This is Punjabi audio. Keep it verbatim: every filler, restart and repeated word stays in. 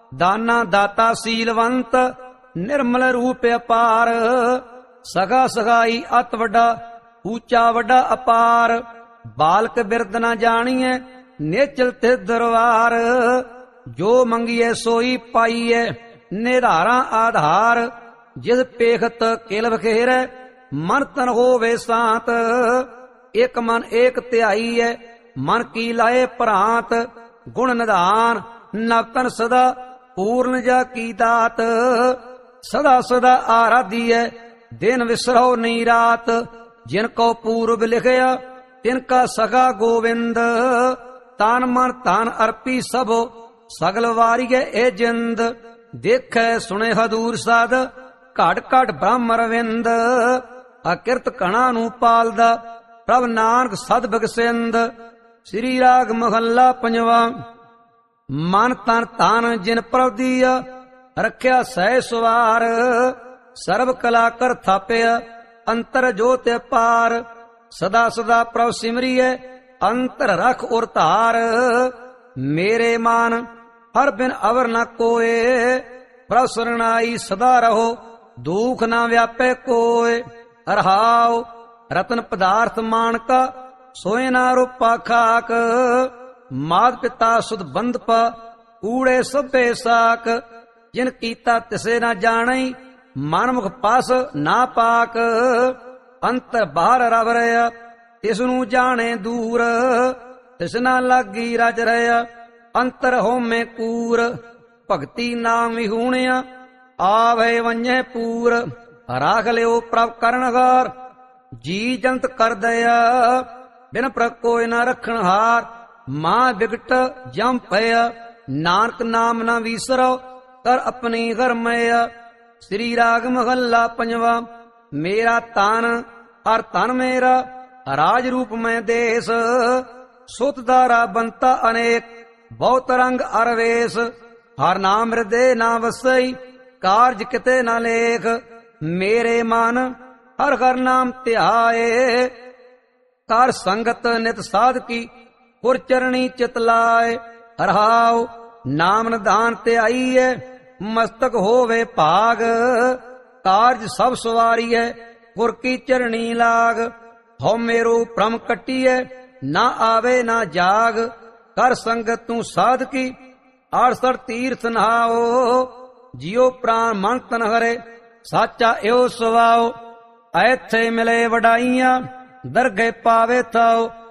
ਦਾਨਾ ਦਾਤਾ ਸੀਲਵੰਤ ਨਿਰਮਲ ਰੂਪ ਅਪਾਰ। ਸਗਾ ਸਗਾਈ ਅਤ ਵੱਡਾ ਊਚਾ ਵੱਡਾ ਅਪਾਰ। ਬਾਲਕ ਬਿਰਦ ਨਾ ਜਾਣੀਐ ਨੇਚਲ ਤੇ ਦਰਬਾਰ। ਜੋ ਮੰਗੀਐ ਸੋਈ ਪਾਈਐ ਨਿਧਾਰਾ ਆਧਾਰ। ਜਿਸ ਪੇਖਤ ਕਿਲ ਵਖੇਰੈ ਮਨ ਤਨ ਹੋਵੇ ਸਾਤ। ਇਕ ਮਨ ਏਕ ਧਿਆਈ ਹੈ ਮਨ ਕੀ ਲਾਏ ਭਰਾਂਤ। ਗੁਣ ਨਿਧਾਨ ਨਵਤਨ ਸਦਾ ਪੂਰਨ ਜਾ ਕੀ ਦਾਤ। ਸਦਾ ਸਦਾ ਆਰਾਧੀ ਹੈ ਦਿਨ ਵਿਸਰੋ ਨਹੀਂ ਰਾਤ। ਜਿਨ ਕੋ ਪੂਰਬ ਲਿਖਿਆ ਤਿਨ ਕਾ ਸਗਾ ਗੋਵਿੰਦ। ਤਨ ਮਨ ਤਨ ਅਰਪੀ ਸਭੋ ਸਗਲ ਵਾਰੀਏ ਇਹ ਜਿੰਦ। ਦੇਖੈ ਸੁਣੇ ਹਦੂਰ ਸਾਧ ਘਟ ਘਟ ਬ੍ਰਹਮ ਰਵਿੰਦ। ਅਕਿਰਤ ਕਣਾ ਨੂੰ ਪਾਲਦਾ ਪ੍ਰਭ ਨਾਨਕ ਸਦ ਬਗਸਿੰਦ। ਸ੍ਰੀ ਰਾਗ ਮਹੱਲਾ ਪੰਜਵਾ। ਮਨ ਤਨ ਤਨ ਜਿਨ ਪ੍ਰਭ ਦੀਆ ਰੱਖਿਆ ਸਹਿ ਸਵਾਰ। ਸਰਬ ਕਲਾ ਕਰ ਥਾਪਿਆ ਅੰਤਰ ਜੋਤ ਪਾਰ। ਸਦਾ ਸਦਾ ਪ੍ਰਭ ਸਿਮਰੀਐ ਅੰਤਰ ਰਖ ਉਰ ਧਾਰ। ਮੇਰੇ ਮਨ ਹਰ ਬਿਨ ਅਵਰ ਨ ਕੋਏ। ਪ੍ਰਭ ਸਰਣਾਈ ਸਦਾ ਰਹੋ ਦੁਖ ਨਾ ਵਿਆਪੇ ਕੋਏ। ਰਹਾਉ ਰਤਨ ਪਦਾਰਥ ਮਾਨਕਾ ਸੋਏ ਨਾ ਰੂਪਾ ਖਾਕ। ਮਾਤ ਪਿਤਾ ਸੁਧ ਬੰਧਪ ਕੂੜੇ ਸਭੇ ਸਾਕ। ਜਿਨ ਕੀਤਾ ਤਿਸੇ ਨਾ ਜਾਣਈ ਮਨਮੁਖ ਪਾਸ ਨਾ ਪਾਕ। ਅੰਤਰ ਬਾਹਰ ਰਵ ਰਿਆ ਤਿਸ ਨੂੰ ਜਾਣੇ ਦੂਰ। ਤਿਸ ਨਾ ਲਾਗੀ ਰਜ ਰਿਆ ਅੰਤਰ ਹੋਮੇ ਕੂਰ। ਭਗਤੀ ਨਾਮ ਵਿਹੂਣਿਆ ਆਵੇ ਵੰਝੇ ਪੂਰ। ਰਾਖ ਲਿਓ ਪ੍ਰਭ ਕਰਨਹਾਰ ਜੀ ਜੰਤ ਕਰ ਦਇਆ। ਬਿਨ ਪ੍ਰਭ ਕੋਇ ਨਾ ਰਖਣ ਹਾਰ ਮਾਂ ਬਿਗਟ ਜਮ ਪਿਆ। ਨਾਨਕ ਨਾਮ ਨਾ ਵੀਸਰੋ ਕਰ ਆਪਣੀ ਘਰ ਮਇਆ। ਸ੍ਰੀ ਰਾਗ ਮਹੱਲਾ ਪੰਜਵਾ। ਮੇਰਾ ਤਨ ਅਰ ਤਨ ਮੇਰਾ ਰਾਜ ਰੂਪ ਮੈਂ ਦੇਸ। ਸੁਤ ਦਾਰਾ ਬੰਤਾ ਅਨੇਕ ਬਹੁਤ ਰੰਗ ਅਰਵੇਸ। ਹਰ ਨਾਮ ਹਿਰਦੇ ਨਾ ਵਸਈ ਕਾਰਜ ਕਿਤੇ ਨਾ ਲੇਖ। ਮੇਰੇ ਮਨ ਹਰ ਹਰ ਨਾਮ ਧਿਆਏ ਕਰ ਸੰਗਤ ਨਿਤ ਸਾਧ ਕੀ ਪੁਰ ਚਰਣੀ ਚਿਤ ਲਾਏ। ਰਹਾਉ ਨਾਮ ਨਿਧਾਨ ਧਿਆਈਐ ਮਸਤਕ ਹੋਵੇ ਭਾਗ। ਕਾਰਜ ਸਭ ਸਵਾਰੀਐ ਪੁਰ ਕੀ ਚਰਣੀ ਲਾਗ। ਹਉ ਮੇਰੋ ਭ੍ਰਮ ਕੱਟੀਐ ਨਾ ਆਵੇ ਨਾ ਜਾਗ। ਕਰ ਸੰਗਤ ਤੂੰ ਸਾਧ ਕੀ ਆੜਸਠ ਤੀਰਥ ਨਹਾਓ। ਜਿਉ ਪ੍ਰਾਨ ਮਨ ਤਨ ਹਰੇ ਸਾਚਾ ਇਉ ਸੁਵਾਓ। ਐਥੇ ਮਿਲੇ ਵਡਾਈਆਂ ਦਰਗਹਿ ਪਾਵੇ ਥਾਓ।